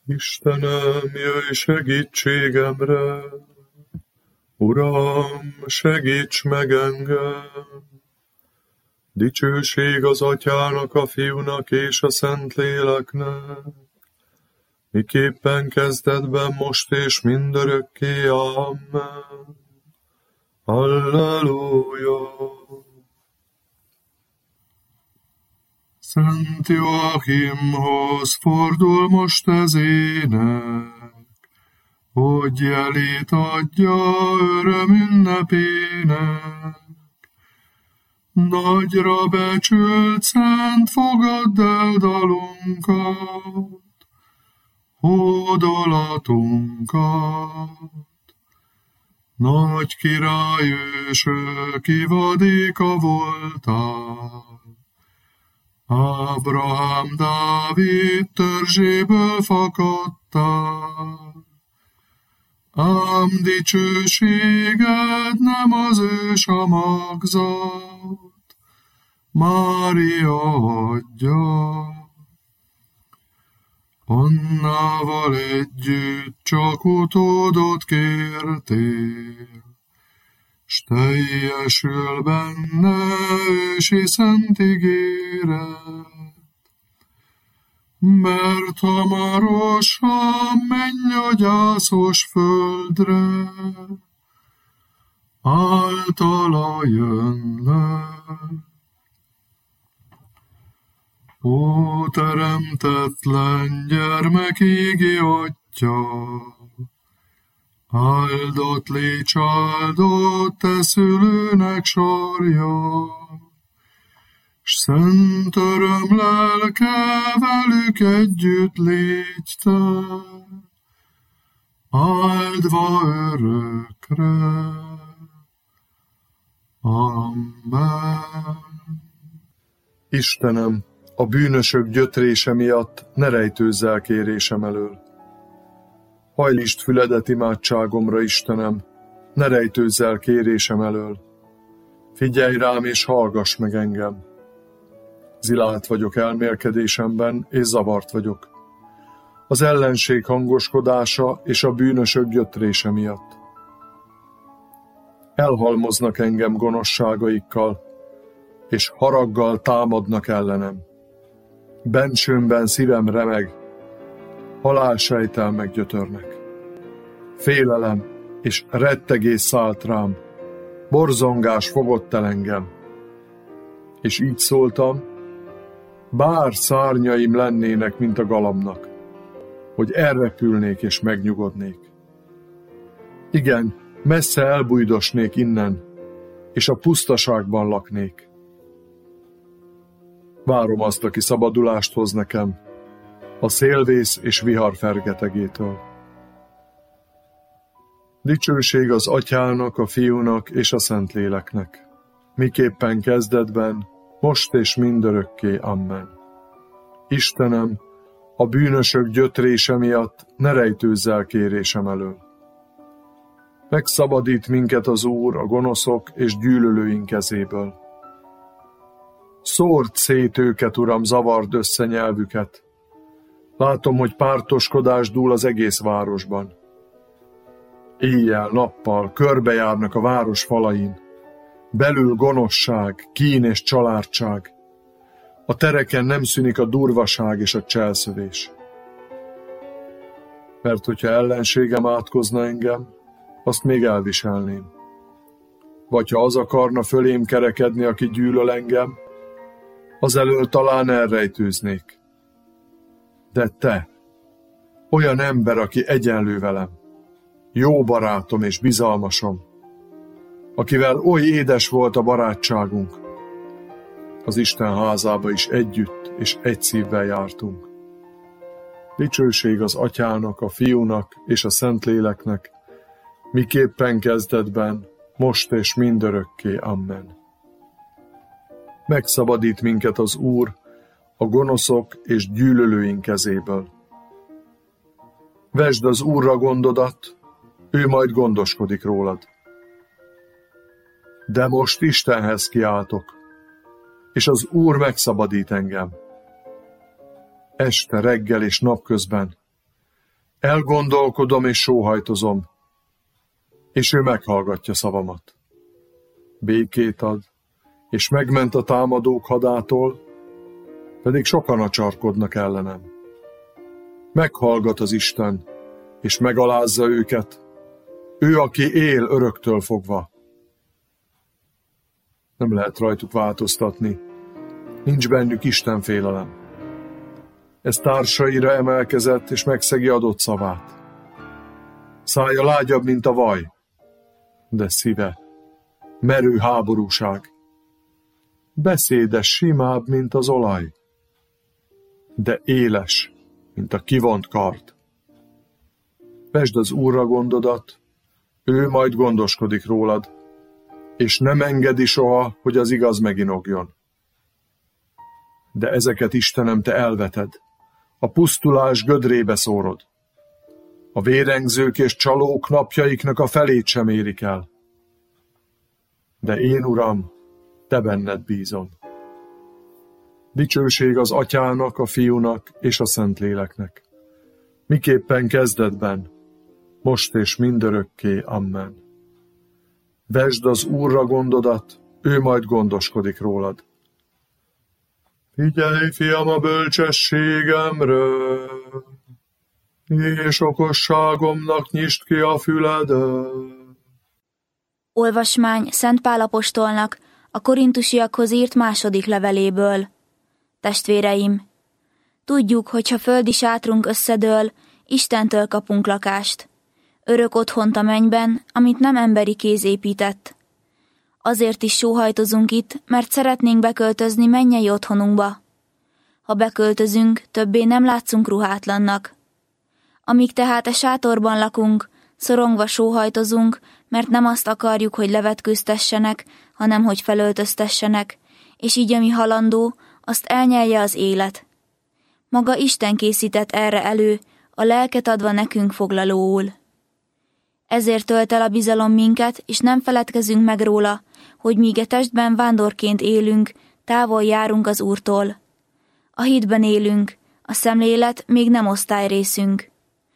Istenem, jöjj segítségemre, Uram, segíts meg engem! Dicsőség az Atyának, a Fiúnak és a Szentléleknek, miképpen kezdetben, most és mindörökké. Amen. Halleluja! Szent Joachimhoz fordul most ez ének, hogy jelét adja öröm ünnepének. Nagyra becsült szent, fogadd el dalunkat, hódolatunkat. Nagy király ősök ivadéka voltál, Ábrahám, Dávid törzséből fakadtál. Ám dicsőséged nem az ős a magzat, Mária adja. Annával együtt csak utódot kértél, s teljesül benne ősi szent ígéret, mert hamarosan menj a gyászos földre, általa jön le. Ó, teremtetlen gyermek égi Atya, áldott légy áldott te szülőnek sarja, s szent öröm lelke velük együtt légy te, áldva örökre. Amen. Istenem, a bűnösök gyötrése miatt ne rejtőzz el kérésem elől. Hajlítsd füledet imádságomra, Istenem, ne rejtőzz el kérésem elől. Figyelj rám és hallgass meg engem. Zilált vagyok elmélkedésemben, és zavart vagyok. Az ellenség hangoskodása és a bűnösök gyötrése miatt. Elhalmoznak engem gonoszságaikkal, és haraggal támadnak ellenem. Bensőmben szívem remeg, halálsejtel meggyötörnek. Félelem és rettegés szállt rám, borzongás fogott el engem. És így szóltam, bár szárnyaim lennének, mint a galambnak, hogy elrepülnék és megnyugodnék. Igen, messze elbújdosnék innen, és a pusztaságban laknék. Várom azt, aki szabadulást hoz nekem, a szélvész és vihar fergetegétől. Dicsőség az Atyának, a Fiúnak és a Szentléleknek, miképpen kezdetben, most és mindörökké. Amen. Istenem, a bűnösök gyötrése miatt ne rejtőzz el kérésem elől. Megszabadít minket az Úr a gonoszok és gyűlölőink kezéből. Szórd szét őket, Uram, zavard össze nyelvüket. Látom, hogy pártoskodás dúl az egész városban. Éjjel-nappal körbejárnak a város falain. Belül gonoszság, kín és családság. A tereken nem szűnik a durvaság és a cselszövés. Mert hogyha ellenségem átkozna engem, azt még elviselném. Vagy ha az akarna fölém kerekedni, aki gyűlöl engem, az elől talán elrejtőznék. De te, olyan ember, aki egyenlő velem, jó barátom és bizalmasom, akivel oly édes volt a barátságunk, az Isten házába is együtt és egy szívvel jártunk. Dicsőség az Atyának, a Fiúnak és a Szentléleknek, miképpen kezdetben, most és mindörökké. Amen. Megszabadít minket az Úr a gonoszok és gyűlölőink kezéből. Vesd az Úrra gondodat, ő majd gondoskodik rólad. De most Istenhez kiáltok, és az Úr megszabadít engem. Este, reggel és napközben Elgondolkodom és sóhajtozom, és ő meghallgatja szavamat. Békét ad, és megment a támadók hadától, pedig sokan acsarkodnak ellenem. Meghallgat az Isten, és megalázza őket, ő, aki él öröktől fogva. Nem lehet rajtuk változtatni, nincs bennük Isten félelem. Ez társaira emelkezett, és megszegi adott szavát. Szája lágyabb, mint a vaj, de szíve merő háborúság. Beszéde simább, mint az olaj, de éles, mint a kivont kard. Vesd az Úrra gondodat, ő majd gondoskodik rólad, és nem engedi soha, hogy az igaz meginogjon. De ezeket, Istenem, te elveted, a pusztulás gödrébe szórod. A vérengzők és csalók napjaiknak a felét sem érik el. De én, Uram, te benned bízom. Dicsőség az Atyának, a Fiúnak és a Szentléleknek. Miképpen kezdetben, most és mindörökké. Amen. Vesd az Úrra gondodat, ő majd gondoskodik rólad. Figyelj, fiam, a bölcsességemre, és okosságomnak nyisd ki a füledet. Olvasmány Szent Pál apostolnak a korintusiakhoz írt második leveléből. Testvéreim, tudjuk, hogyha földi sátrunk összedől, Istentől kapunk lakást, örök otthont a mennyben, amit nem emberi kéz épített. Azért is sóhajtozunk itt, mert szeretnénk beköltözni mennyei otthonunkba. Ha beköltözünk, többé nem látszunk ruhátlannak. Amíg tehát a sátorban lakunk, szorongva sóhajtozunk, mert nem azt akarjuk, hogy levetkőztessenek, hanem hogy felöltöztessenek, és így ami halandó, azt elnyelje az élet. Maga Isten készített erre elő, a lelket adva nekünk foglalóul. Ezért tölt el a bizalom minket, és nem feledkezünk meg róla, hogy míg a testben vándorként élünk, távol járunk az Úrtól. A hitben élünk, a szemlélet még nem osztályrészünk.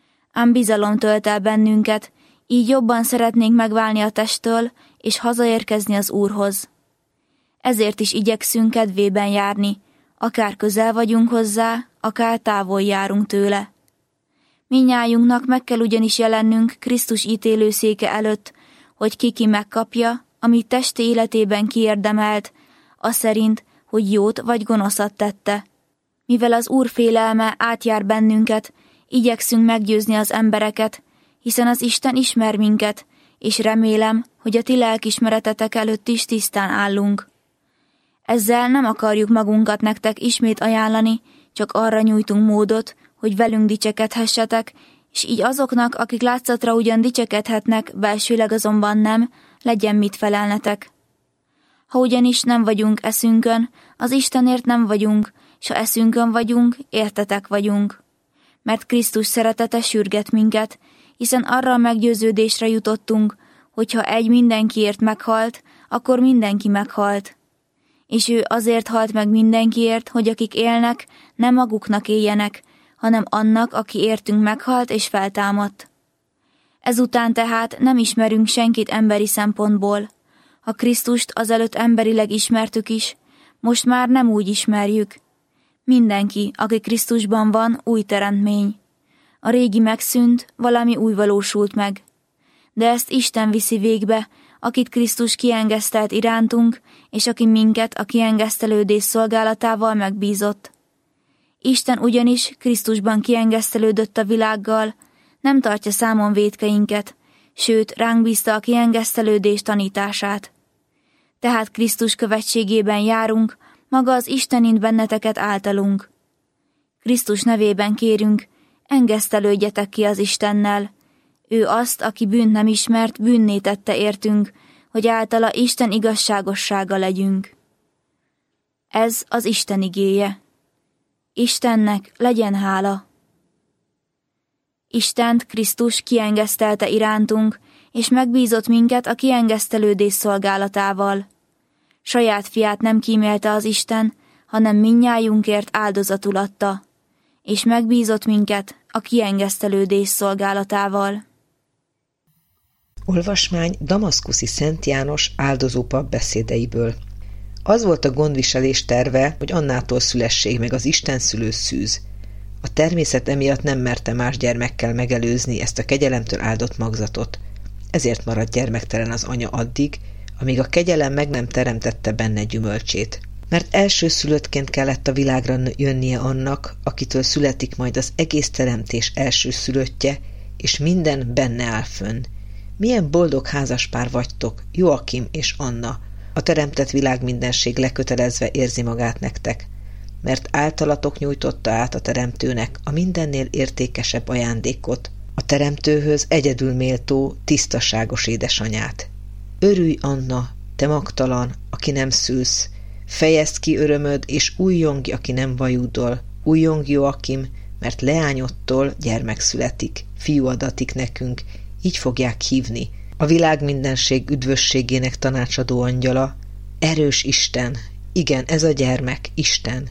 Ám bizalom tölt el bennünket, így jobban szeretnénk megválni a testtől, és hazaérkezni az Úrhoz. Ezért is igyekszünk kedvében járni, akár közel vagyunk hozzá, akár távol járunk tőle. Mindnyájunknak meg kell ugyanis jelennünk Krisztus ítélőszéke előtt, hogy ki megkapja, amit testi életében kiérdemelt, az szerint, hogy jót vagy gonoszat tette. Mivel az Úr félelme átjár bennünket, igyekszünk meggyőzni az embereket, hiszen az Isten ismer minket, és remélem, hogy a ti lelkismeretetek előtt is tisztán állunk. Ezzel nem akarjuk magunkat nektek ismét ajánlani, csak arra nyújtunk módot, hogy velünk dicsekedhessetek, és így azoknak, akik látszatra ugyan dicsekedhetnek, belsőleg azonban nem, legyen mit felelnetek. Ha ugyanis nem vagyunk eszünkön, az Istenért nem vagyunk, s ha eszünkön vagyunk, értetek vagyunk. Mert Krisztus szeretete sürget minket, hiszen arra a meggyőződésre jutottunk, hogy ha egy mindenkiért meghalt, akkor mindenki meghalt. És ő azért halt meg mindenkiért, hogy akik élnek, nem maguknak éljenek, hanem annak, aki értünk meghalt és feltámadt. Ezután tehát nem ismerünk senkit emberi szempontból. Ha Krisztust azelőtt emberileg ismertük is, most már nem úgy ismerjük. Mindenki, aki Krisztusban van, új teremtmény. A régi megszűnt, valami új valósult meg. De ezt Isten viszi végbe, akit Krisztus kiengesztelt irántunk, és aki minket a kiengesztelődés szolgálatával megbízott. Isten ugyanis Krisztusban kiengesztelődött a világgal, nem tartja számon vétkeinket, sőt, ránk bízta a kiengesztelődés tanítását. Tehát Krisztus követségében járunk, maga az Isten int benneteket általunk. Krisztus nevében kérünk, engesztelődjetek ki az Istennel. Ő azt, aki bűnt nem ismert, bűnné tette értünk, hogy általa Isten igazságossága legyünk. Ez az Isten igéje. Istennek legyen hála. Istent Krisztus kiengesztelte irántunk, és megbízott minket a kiengesztelődés szolgálatával. Saját fiát nem kímélte az Isten, hanem mindnyájunkért áldozatul adta, és megbízott minket a kiengesztelődés szolgálatával. Olvasmány damaszkuszi Szent János áldozópap beszédeiből. Az volt a gondviselés terve, hogy Annától szülessék meg az istenszülő szűz. A természet emiatt nem merte más gyermekkel megelőzni ezt a kegyelemtől áldott magzatot. Ezért maradt gyermektelen az anya addig, amíg a kegyelem meg nem teremtette benne gyümölcsét. Mert elsőszülöttként kellett a világra jönnie annak, akitől születik majd az egész teremtés elsőszülöttje, és minden benne áll fönn. Milyen boldog házaspár vagytok, Joakim és Anna, a teremtett világ mindenség lekötelezve érzi magát nektek, mert általatok nyújtotta át a teremtőnek a mindennél értékesebb ajándékot, a teremtőhöz egyedül méltó, tisztaságos édesanyát. Örülj, Anna, te magtalan, aki nem szülsz, fejezd ki örömöd, és újjongj, aki nem vajúdol, újjongj, Joakim, mert leányodtól gyermek születik, fiú adatik nekünk, így fogják hívni. A világ mindenség üdvösségének tanácsadó angyala, erős Isten, igen, ez a gyermek, Isten.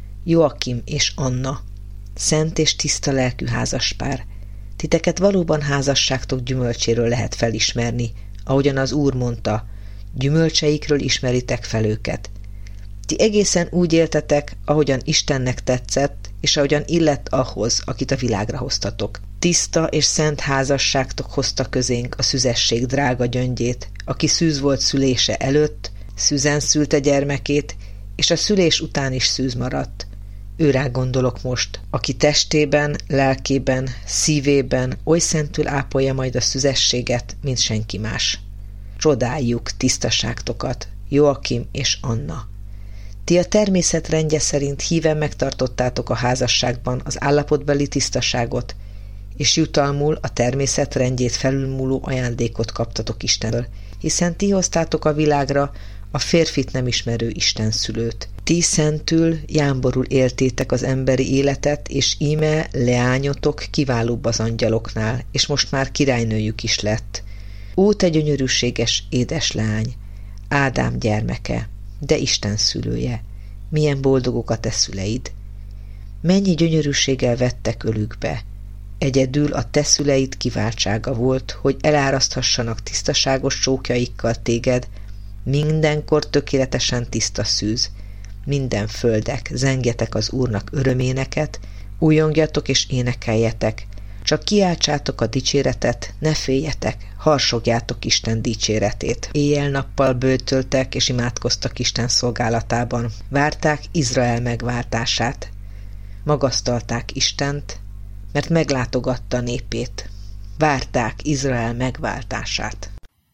Joakim és Anna, szent és tiszta lelkű házaspár. Titeket valóban házasságtok gyümölcséről lehet felismerni, ahogyan az Úr mondta, gyümölcseikről ismeritek fel őket. Ti egészen úgy éltetek, ahogyan Istennek tetszett, és ahogyan illett ahhoz, akit a világra hoztatok. Tiszta és szent házasságtok hozta közénk a szüzesség drága gyöngyét, aki szűz volt szülése előtt, szűzen szülte gyermekét, és a szülés után is szűz maradt. Őrá gondolok most, aki testében, lelkében, szívében oly szentül ápolja majd a szüzességet, mint senki más. Csodáljuk tisztaságtokat, Joakim és Anna. Ti a természet rendje szerint híven megtartottátok a házasságban az állapotbeli tisztaságot, és jutalmul a természet rendjét felülmúló ajándékot kaptatok Istentől, hiszen ti hoztátok a világra a férfit nem ismerő istenszülőt. Ti szentül, jámborul éltétek az emberi életet, és íme leányotok kiválóbb az angyaloknál, és most már királynőjük is lett. Ó, te gyönyörűséges édes leány, Ádám gyermeke, de Isten szülője, milyen boldogok a te szüleid. Mennyi gyönyörűséggel vettek ölükbe. Egyedül a te szüleid kiváltsága volt, hogy eláraszthassanak tisztaságos csókjaikkal téged, mindenkor tökéletesen tiszta szűz. Minden földek, zengjetek az Úrnak öröméneket, újongjatok és énekeljetek, csak kiáltsátok a dicséretet, ne féljetek, harsogjátok Isten dicséretét. Éjjel-nappal böjtöltek és imádkoztak Isten szolgálatában, várták Izrael megváltását. Magasztalták Istent, mert meglátogatta népét. Várták Izrael megváltását.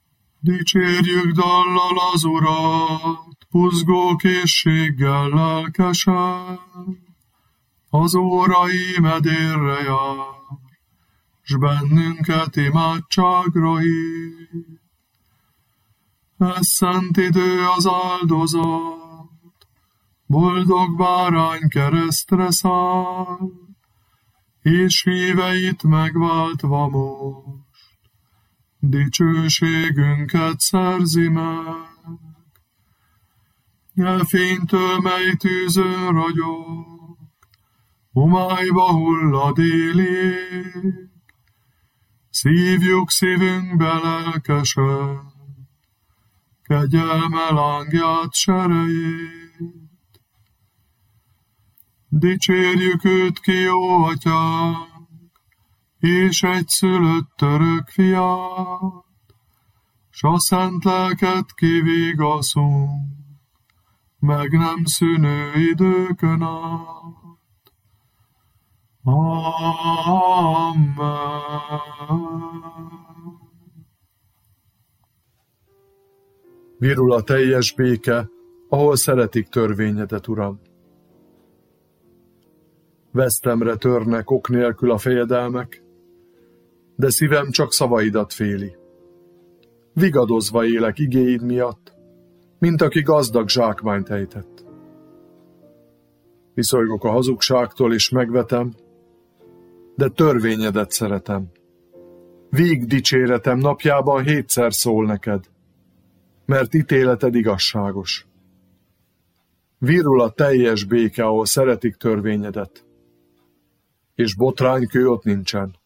Dicsérjük dallal az Urat, buzgó készséggel lelkesen, az órai medérre jár, s bennünket imádságra hív. Ez szent idő az áldozat, boldog bárány keresztre száll, és híveit megváltva most, dicsőségünket szerzi meg. Elfénytől, mely tűzön ragyog, homályba hullad élék, szívjuk szívünkbe lelkesen, kegyelme lángját serejét. Dicsérjük őt ki, jó atyánk, és egyszülött örök fiát, s a szent lelket kivigaszunk, meg nem szűnő időkön át. Amen. Virul a teljes béke, ahol szeretik törvényedet, Uram. Vesztemre törnek ok nélkül a fejedelmek, de szívem csak szavaidat féli. Vigadozva élek igéid miatt, mint aki gazdag zsákmányt ejtett. Viszolygok a hazugságtól és megvetem, de törvényedet szeretem. Vég dicséretem napjában 7-szer szól neked, mert ítéleted igazságos. Virul a teljes béke, ahol szeretik törvényedet. és botránykő ott nincsen.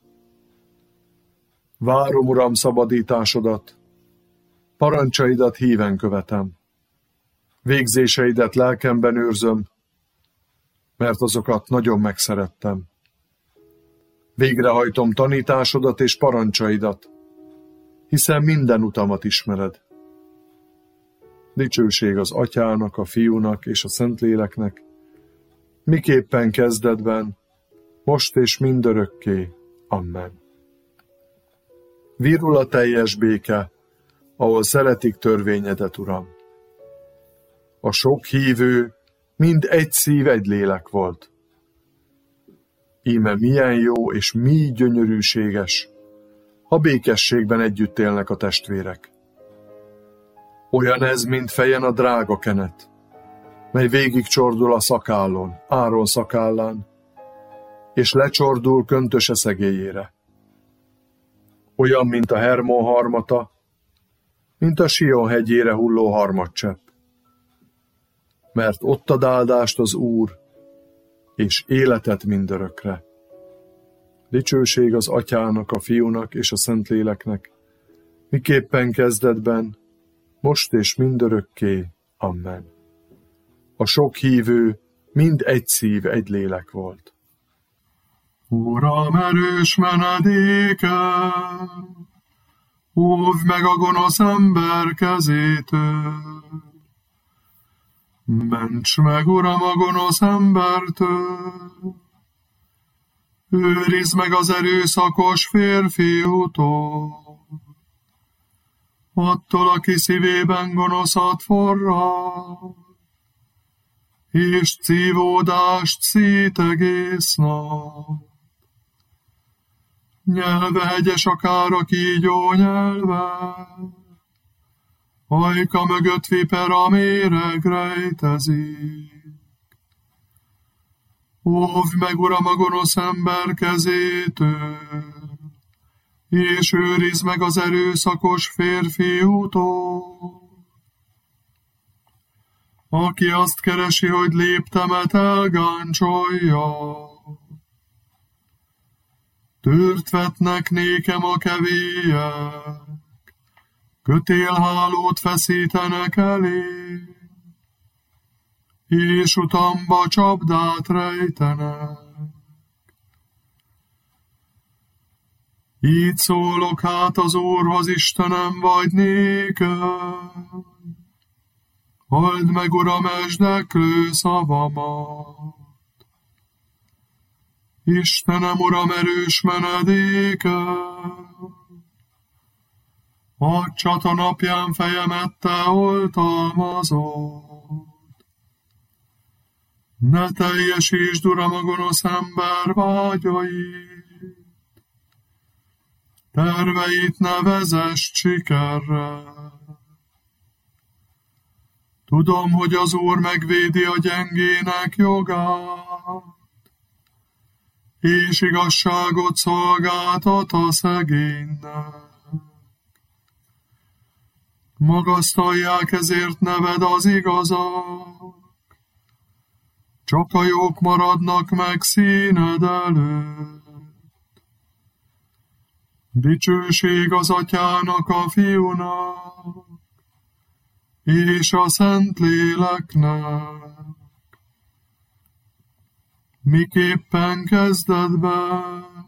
Várom, Uram, szabadításodat, parancsaidat híven követem. Végzéseidet lelkemben őrzöm, mert azokat nagyon megszerettem. Végrehajtom tanításodat és parancsaidat, hiszen minden utamat ismered. Dicsőség az Atyának, a Fiúnak és a Szentléleknek, miképpen kezdetben, most és mindörökké. Amen. Virul a teljes béke, ahol szeretik törvényedet, Uram. A sok hívő mind egy szív, egy lélek volt. Íme milyen jó és mi gyönyörűséges, ha békességben együtt élnek a testvérek. Olyan ez, mint fejen a drága kenet, mely végig csordul a szakállon, Áron szakállán, és lecsordul köntöse szegélyére. Olyan, mint a Hermon harmata, mint a Sion hegyére hulló harmadcsepp. Mert ott ad áldást az Úr, és életet mindörökre. Dicsőség az Atyának, a Fiúnak és a Szentléleknek, miképpen kezdetben, most és mindörökké. Amen. A sok hívő mind egy szív, egy lélek volt. Uram, erős menedéke, óvj meg a gonosz ember kezétől. Ments meg, Uram, a gonosz embertől, őrizd meg az erőszakos férfiútól, attól, aki szívében gonoszat forrad, és cívódást szít egész nap. Nyelve hegyes akár a kígyó nyelve, ajka mögött vipera méreg rejtezik. Óvj meg, Uram, a gonosz ember kezétől, és őrizd meg az erőszakos férfiútól, aki azt keresi, hogy léptemet elgáncsolja. Tőrt vetnek nékem a kevélyek, kötélhálót feszítenek elé, és utamba csapdát rejtenek. Így szólok hát az Úrhoz, Istenem, vagy néked. Halld meg, Uram, esdeklő szavamat. Istenem, Uram, erős menedéke, a csata napján fejemet te oltalmazod. Ne teljesítsd, Uram, a gonosz ember vágyait, terveit ne vezess sikerre. Tudom, hogy az Úr megvédi a gyengének jogát, és igazságot szolgáltat a szegénynek. Magasztalják ezért neved az igazak, csak a jók maradnak meg színed előtt. Dicsőség az Atyának, a Fiúnak, és a Szentléleknek, miképpen kezdetben,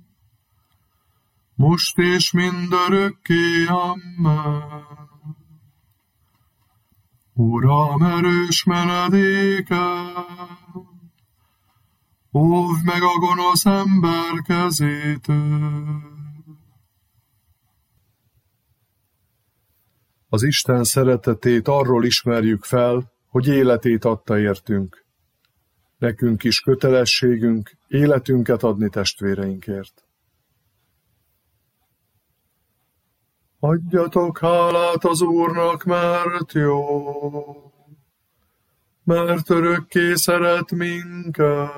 most és mindörökké. Amen. Uram, erős menedéke, óvj meg a gonosz ember kezétől. Az Isten szeretetét arról ismerjük fel, hogy életét adta értünk. Nekünk is kötelességünk életünket adni testvéreinkért. Adjatok hálát az Úrnak, mert jó, mert örökké szeret minket.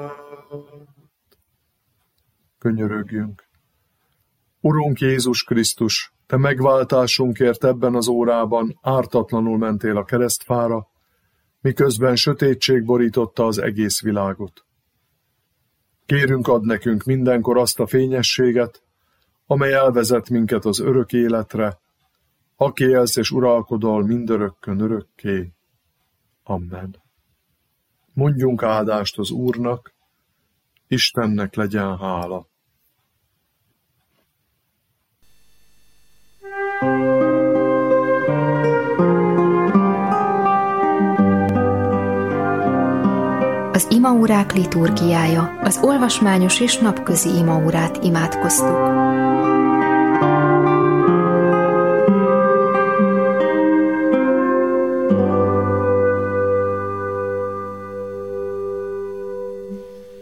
Könyörögjünk. Urunk Jézus Krisztus, Te megváltásunkért ebben az órában ártatlanul mentél a keresztfára, miközben sötétség borította az egész világot. Kérünk, add nekünk mindenkor azt a fényességet, amely elvezet minket az örök életre, aki élsz és uralkodol mindörökkön örökké. Amen. Mondjunk áldást az Úrnak, Istennek legyen hála. Az imaórák liturgiája, az olvasmányos és napközi imaórát imádkoztuk.